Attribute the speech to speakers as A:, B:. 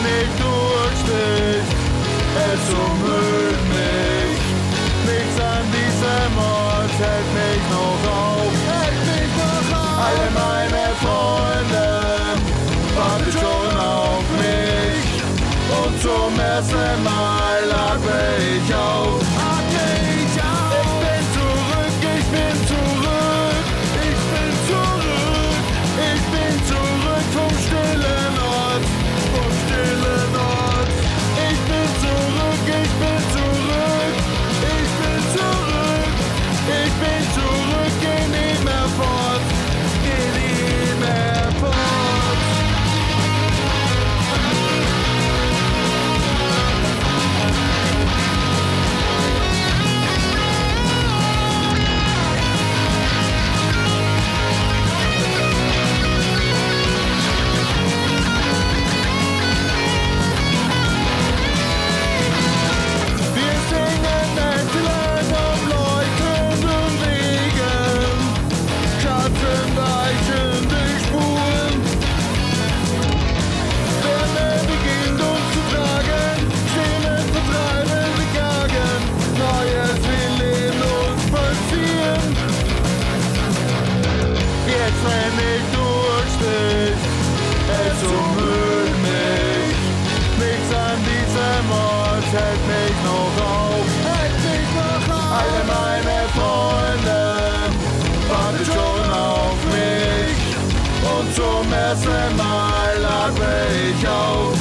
A: nicht durch dich, es umhüllt mich. Nichts an diesem Ort hält mich noch auf. Alle meine Freunde warten schon auf mich. Und zum ersten Mal atme ich auf. Ich bin zurück, ich bin zurück, ich bin zurück vom stillen Ort, vom stillen Ort. Ich bin zurück, ich bin zurück, ich bin zurück, ich bin zurück, geh nie mehr fort, geh nie mehr fort. Renn ich durch dich, es umhüllt mich. Nichts an diesem Ort hält mich noch auf. Alle meine Freunde warten schon auf mich. Und zum ersten Mal atme ich auf.